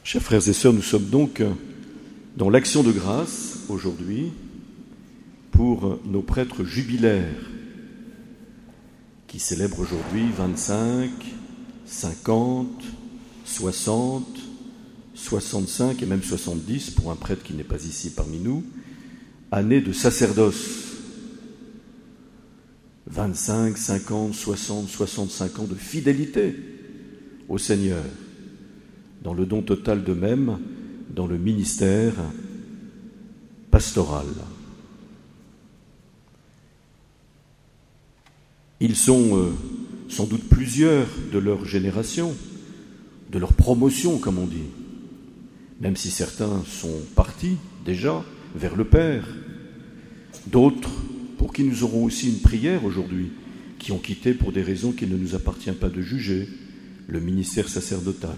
Chers frères et sœurs, nous sommes donc dans l'action de grâce aujourd'hui pour nos prêtres jubilaires qui célèbrent aujourd'hui 25, 50, 60, 65 et même 70 pour un prêtre qui n'est pas ici parmi nous, années de sacerdoce. 25, 50, 60, 65 ans de fidélité au Seigneur, dans le don total d'eux-mêmes, dans le ministère pastoral. Ils sont sans doute plusieurs de leur génération, de leur promotion, comme on dit, même si certains sont partis déjà vers le Père, d'autres pour qui nous aurons aussi une prière aujourd'hui, qui ont quitté pour des raisons qu'il ne nous appartient pas de juger, le ministère sacerdotal.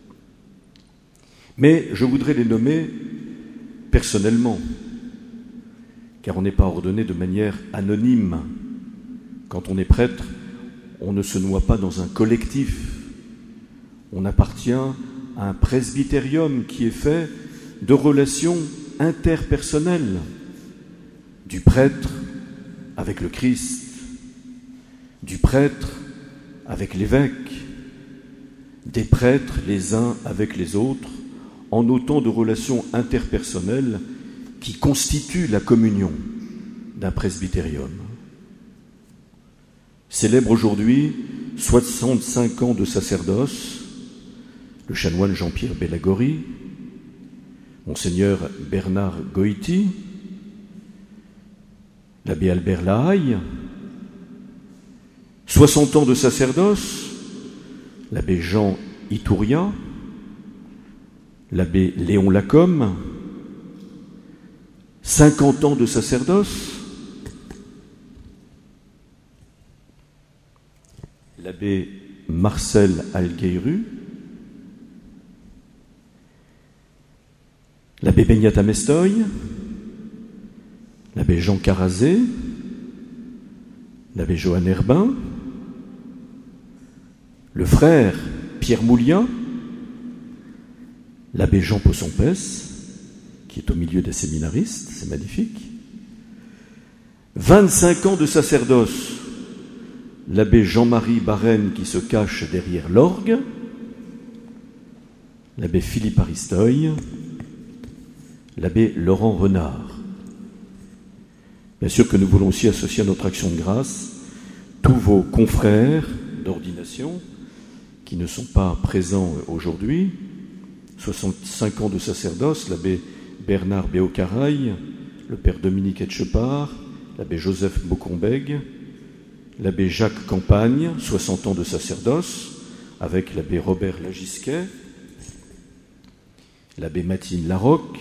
Mais je voudrais les nommer personnellement, car on n'est pas ordonné de manière anonyme. Quand on est prêtre, on ne se noie pas dans un collectif. On appartient à un presbytérium qui est fait de relations interpersonnelles, du prêtre avec le Christ, du prêtre avec l'évêque, des prêtres les uns avec les autres, en autant de relations interpersonnelles qui constituent la communion d'un presbytérium. Célèbre aujourd'hui 65 ans de sacerdoce le chanoine Jean-Pierre Bellagori, Monseigneur Bernard Goïti, l'abbé Albert Lahaye, 60 ans de sacerdoce, l'abbé Jean Itouria, l'abbé Léon Lacombe, 50 ans de sacerdoce, l'abbé Marcel Algueyru, l'abbé Benyata Mestoy, l'abbé Jean Carazé, l'abbé Johan Herbin, le frère Pierre Mouliat, l'abbé Jean Possompès, qui est au milieu des séminaristes, c'est magnifique. 25 ans de sacerdoce, l'abbé Jean-Marie Barène qui se cache derrière l'orgue, l'abbé Philippe Aristoy, l'abbé Laurent Renard. Bien sûr que nous voulons aussi associer à notre action de grâce tous vos confrères d'ordination qui ne sont pas présents aujourd'hui, 65 ans de sacerdoce, l'abbé Bernard Béocaraï, le père Dominique Etchepard, l'abbé Joseph Bocombeg, l'abbé Jacques Campagne, 60 ans de sacerdoce, avec l'abbé Robert Lagisquet, l'abbé Mathilde Larocque,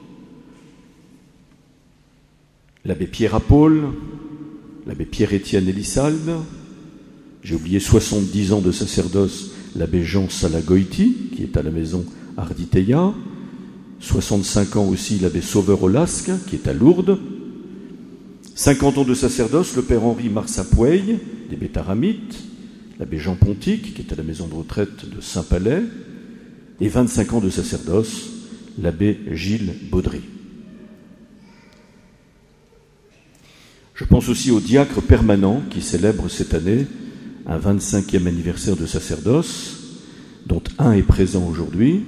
l'abbé Pierre Apaule, l'abbé Pierre-Étienne Elissalde, j'ai oublié 70 ans de sacerdoce, l'abbé Jean Salagoïti, qui est à la maison Arditeia, 65 ans aussi l'abbé Sauveur Olasque, qui est à Lourdes, 50 ans de sacerdoce, le père Henri Marsapoueil, des Bétaramites, l'abbé Jean Pontic, qui est à la maison de retraite de Saint-Palais, et 25 ans de sacerdoce, l'abbé Gilles Baudry. Je pense aussi aux diacres permanents qui célèbrent cette année un 25e anniversaire de sacerdoce, dont un est présent aujourd'hui,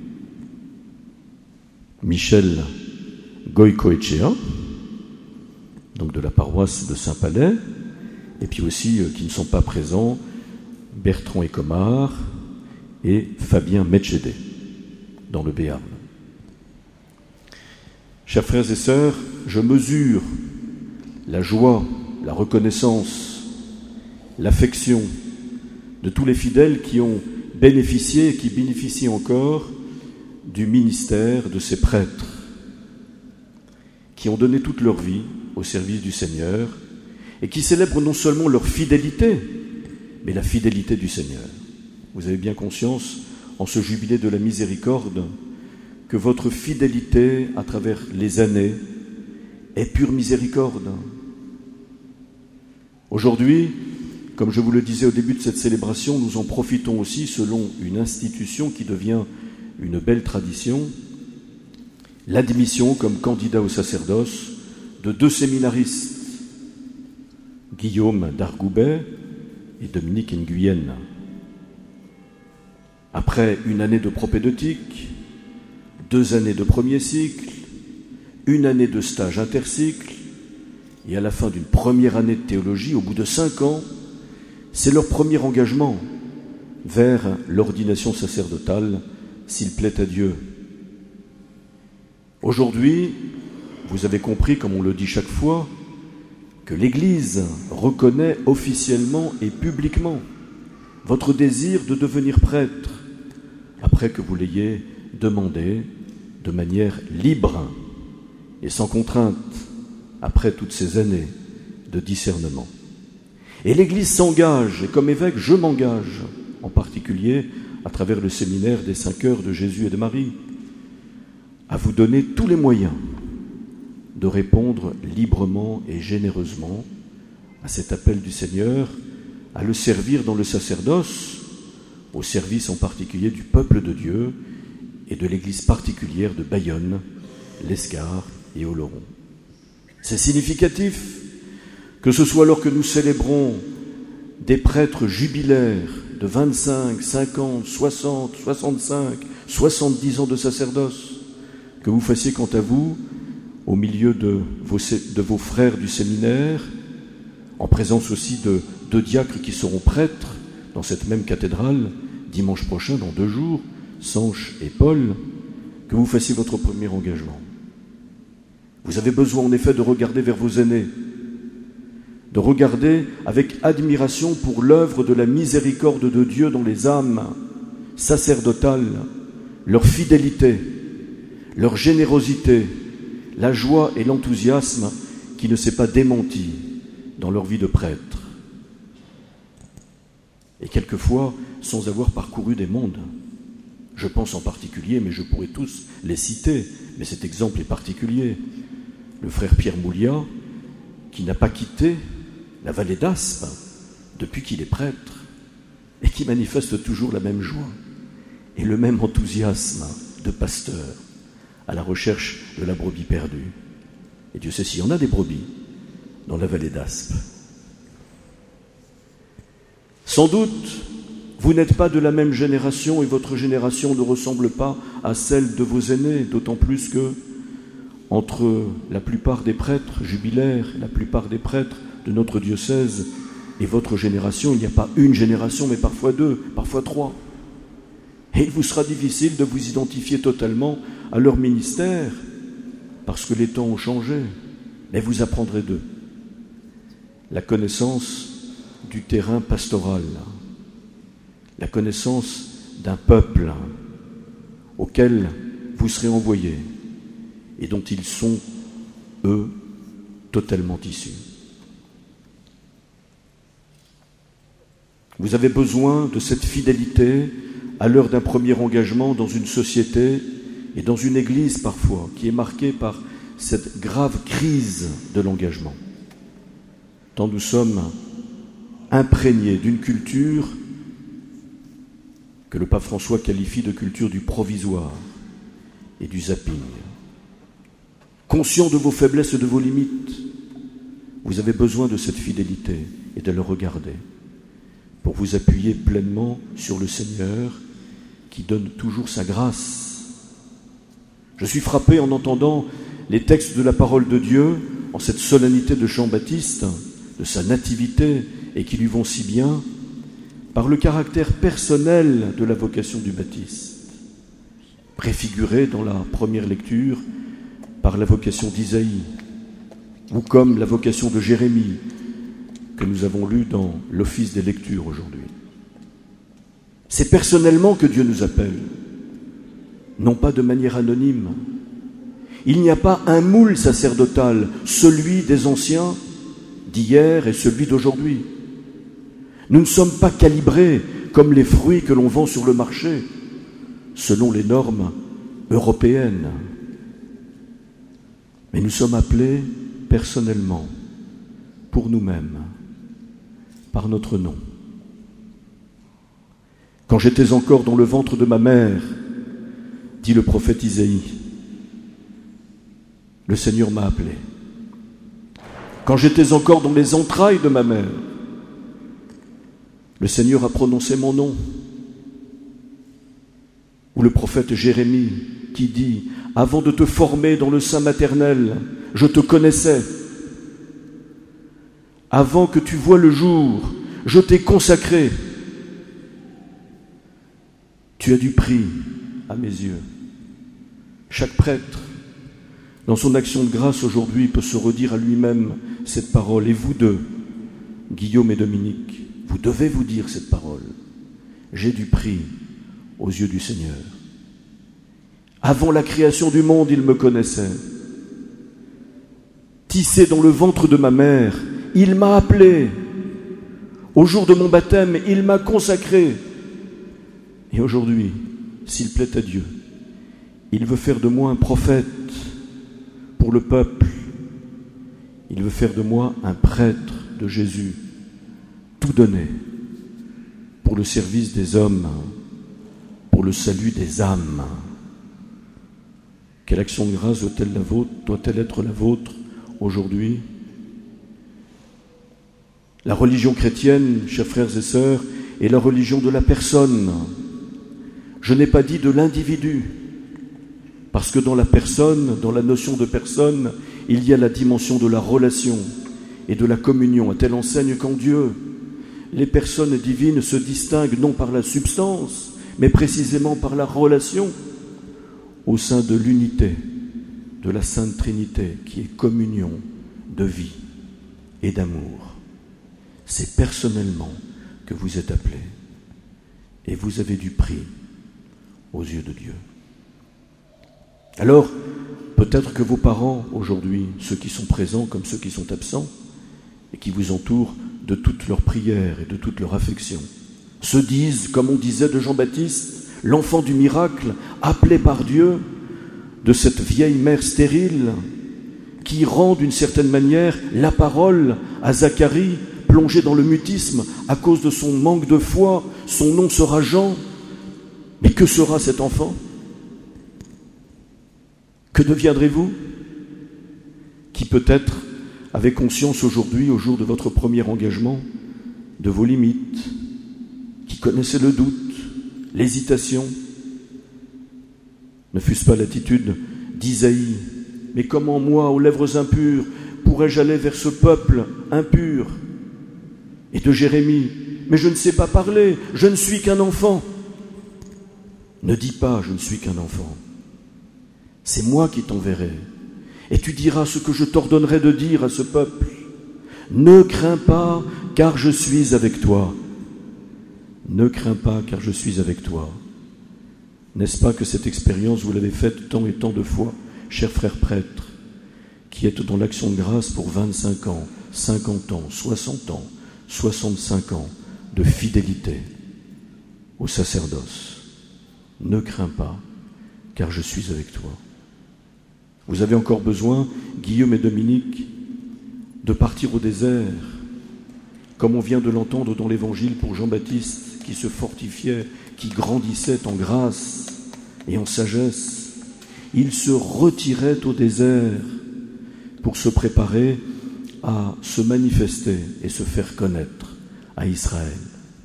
Michel Goicoechea, donc de la paroisse de Saint-Palais, et puis aussi qui ne sont pas présents, Bertrand Ecomard et Fabien Metchédé, dans le Béarn. Chers frères et sœurs, je mesure la joie, la reconnaissance, l'affection de tous les fidèles qui ont bénéficié et qui bénéficient encore du ministère de ces prêtres, qui ont donné toute leur vie au service du Seigneur et qui célèbrent non seulement leur fidélité, mais la fidélité du Seigneur. Vous avez bien conscience, en ce jubilé de la miséricorde, que votre fidélité à travers les années est pure miséricorde. Aujourd'hui, comme je vous le disais au début de cette célébration, nous en profitons aussi selon une institution qui devient une belle tradition, l'admission comme candidat au sacerdoce de 2 séminaristes, Guillaume d'Argoubet et Dominique Nguyen. Après une année de propédeutique, 2 années de premier cycle, 1 année de stage intercycle, et à la fin d'une première année de théologie, au bout de 5 ans, c'est leur premier engagement vers l'ordination sacerdotale, s'il plaît à Dieu. Aujourd'hui, vous avez compris, comme on le dit chaque fois, que l'Église reconnaît officiellement et publiquement votre désir de devenir prêtre, après que vous l'ayez demandé de manière libre et sans contrainte, après toutes ces années de discernement. Et l'Église s'engage, et comme évêque, je m'engage, en particulier à travers le séminaire des 5 heures de Jésus et de Marie, à vous donner tous les moyens de répondre librement et généreusement à cet appel du Seigneur, à le servir dans le sacerdoce, au service en particulier du peuple de Dieu et de l'église particulière de Bayonne, l'Escar et Oloron. C'est significatif que ce soit alors que nous célébrons des prêtres jubilaires de 25, 50, 60, 65, 70 ans de sacerdoce, que vous fassiez quant à vous, au milieu de vos frères du séminaire, en présence aussi de 2 diacres qui seront prêtres dans cette même cathédrale, dimanche prochain, dans 2 jours, Sanche et Paul, que vous fassiez votre premier engagement. Vous avez besoin en effet de regarder vers vos aînés, de regarder avec admiration pour l'œuvre de la miséricorde de Dieu dans les âmes sacerdotales, leur fidélité, leur générosité, la joie et l'enthousiasme qui ne s'est pas démenti dans leur vie de prêtre. Et quelquefois, sans avoir parcouru des mondes. Je pense en particulier, mais je pourrais tous les citer, mais cet exemple est particulier. Le frère Pierre Mouliat, qui n'a pas quitté la vallée d'Aspe depuis qu'il est prêtre, et qui manifeste toujours la même joie et le même enthousiasme de pasteur à la recherche de la brebis perdue. Et Dieu sait s'il y en a des brebis dans la vallée d'Aspe. Sans doute, vous n'êtes pas de la même génération et votre génération ne ressemble pas à celle de vos aînés, d'autant plus que, entre la plupart des prêtres jubilaires, la plupart des prêtres de notre diocèse et votre génération, il n'y a pas une génération, mais parfois 2, parfois 3. Et il vous sera difficile de vous identifier totalement à leur ministère, parce que les temps ont changé, mais vous apprendrez d'eux la connaissance du terrain pastoral, la connaissance d'un peuple auquel vous serez envoyés et dont ils sont, eux, totalement issus. Vous avez besoin de cette fidélité à l'heure d'un premier engagement dans une société et dans une église parfois qui est marquée par cette grave crise de l'engagement. Tant nous sommes imprégnés d'une culture que le pape François qualifie de culture du provisoire et du zapping. Conscient de vos faiblesses et de vos limites, vous avez besoin de cette fidélité et de le regarder pour vous appuyer pleinement sur le Seigneur qui donne toujours sa grâce. Je suis frappé en entendant les textes de la parole de Dieu en cette solennité de Jean-Baptiste, de sa nativité, et qui lui vont si bien, par le caractère personnel de la vocation du Baptiste, préfiguré dans la première lecture par la vocation d'Isaïe, ou comme la vocation de Jérémie, que nous avons lu dans l'office des lectures aujourd'hui. C'est personnellement que Dieu nous appelle, non pas de manière anonyme. Il n'y a pas un moule sacerdotal, celui des anciens d'hier et celui d'aujourd'hui. Nous ne sommes pas calibrés comme les fruits que l'on vend sur le marché, selon les normes européennes. Mais nous sommes appelés personnellement, pour nous-mêmes, par notre nom. Quand j'étais encore dans le ventre de ma mère, dit le prophète Isaïe. Le Seigneur m'a appelé. Quand j'étais encore dans les entrailles de ma mère, le Seigneur a prononcé mon nom. Ou le prophète Jérémie qui dit « Avant de te former dans le sein maternel, je te connaissais. Avant que tu voies le jour, je t'ai consacré. Tu as du prix à mes yeux. » Chaque prêtre, dans son action de grâce aujourd'hui, peut se redire à lui-même cette parole. Et vous deux, Guillaume et Dominique, vous devez vous dire cette parole. J'ai du prix aux yeux du Seigneur. Avant la création du monde, il me connaissait. Tissé dans le ventre de ma mère, il m'a appelé. Au jour de mon baptême, il m'a consacré. Et aujourd'hui, s'il plaît à Dieu, il veut faire de moi un prophète pour le peuple. Il veut faire de moi un prêtre de Jésus, tout donné pour le service des hommes, pour le salut des âmes. Quelle action de grâce doit-elle être la vôtre aujourd'hui? La religion chrétienne, chers frères et sœurs, est la religion de la personne. Je n'ai pas dit de l'individu, parce que dans la personne, dans la notion de personne, il y a la dimension de la relation et de la communion, à telle enseigne qu'en Dieu, les personnes divines se distinguent non par la substance, mais précisément par la relation au sein de l'unité de la Sainte Trinité, qui est communion de vie et d'amour. C'est personnellement que vous êtes appelés, et vous avez du prix aux yeux de Dieu. Alors, peut-être que vos parents, aujourd'hui, ceux qui sont présents comme ceux qui sont absents, et qui vous entourent de toutes leurs prières et de toute leur affection, se disent, comme on disait de Jean-Baptiste, l'enfant du miracle, appelé par Dieu, de cette vieille mère stérile, qui rend d'une certaine manière la parole à Zacharie, plongé dans le mutisme à cause de son manque de foi. Son nom sera Jean. Mais que sera cet enfant? Que deviendrez-vous? Qui peut-être avait conscience aujourd'hui, au jour de votre premier engagement, de vos limites, qui connaissait le doute, l'hésitation. Ne fût-ce pas l'attitude d'Isaïe? Mais comment moi, aux lèvres impures, pourrais-je aller vers ce peuple impur? Et de Jérémie: mais je ne sais pas parler, je ne suis qu'un enfant. Ne dis pas je ne suis qu'un enfant. C'est moi qui t'enverrai. Et tu diras ce que je t'ordonnerai de dire à ce peuple. Ne crains pas, car je suis avec toi. Ne crains pas, car je suis avec toi. N'est-ce pas que cette expérience, vous l'avez faite tant et tant de fois, chers frères prêtres, qui êtes dans l'action de grâce pour 25 ans, 50 ans, 60 ans, 65 ans de fidélité au sacerdoce. Ne crains pas, car je suis avec toi. Vous avez encore besoin, Guillaume et Dominique, de partir au désert, comme on vient de l'entendre dans l'Évangile pour Jean-Baptiste, qui se fortifiait, qui grandissait en grâce et en sagesse. Il se retirait au désert pour se préparer à se manifester et se faire connaître à Israël.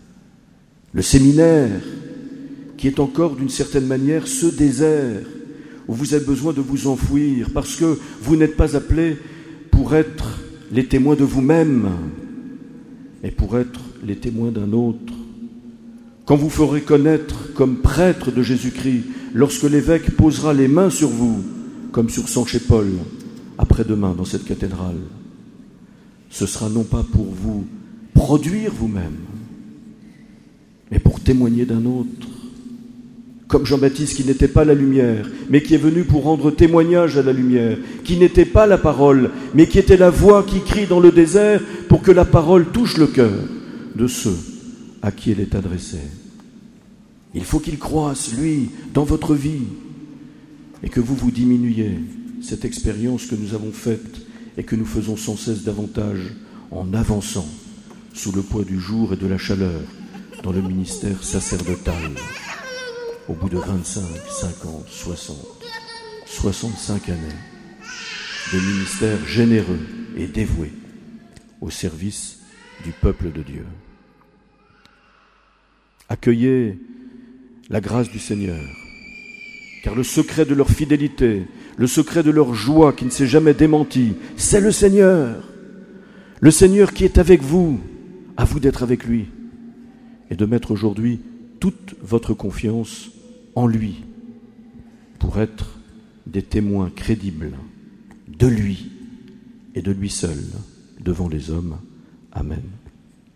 Le séminaire, qui est encore d'une certaine manière ce désert où vous avez besoin de vous enfouir parce que vous n'êtes pas appelés pour être les témoins de vous-même, mais pour être les témoins d'un autre. Quand vous ferez connaître comme prêtre de Jésus-Christ, lorsque l'évêque posera les mains sur vous, comme sur Sanché Paul, après-demain dans cette cathédrale, ce sera non pas pour vous produire vous-même, mais pour témoigner d'un autre. Comme Jean-Baptiste qui n'était pas la lumière, mais qui est venu pour rendre témoignage à la lumière, qui n'était pas la parole, mais qui était la voix qui crie dans le désert pour que la parole touche le cœur de ceux à qui elle est adressée. Il faut qu'il croisse, lui, dans votre vie, et que vous vous diminuiez. Cette expérience que nous avons faite et que nous faisons sans cesse davantage en avançant sous le poids du jour et de la chaleur dans le ministère sacerdotal. au bout de 25, 50, 60, 65 années de ministère généreux et dévoué au service du peuple de Dieu. Accueillez la grâce du Seigneur, car le secret de leur fidélité, le secret de leur joie qui ne s'est jamais démenti, c'est le Seigneur qui est avec vous, à vous d'être avec lui, et de mettre aujourd'hui toute votre confiance en lui, pour être des témoins crédibles de lui et de lui seul devant les hommes. Amen.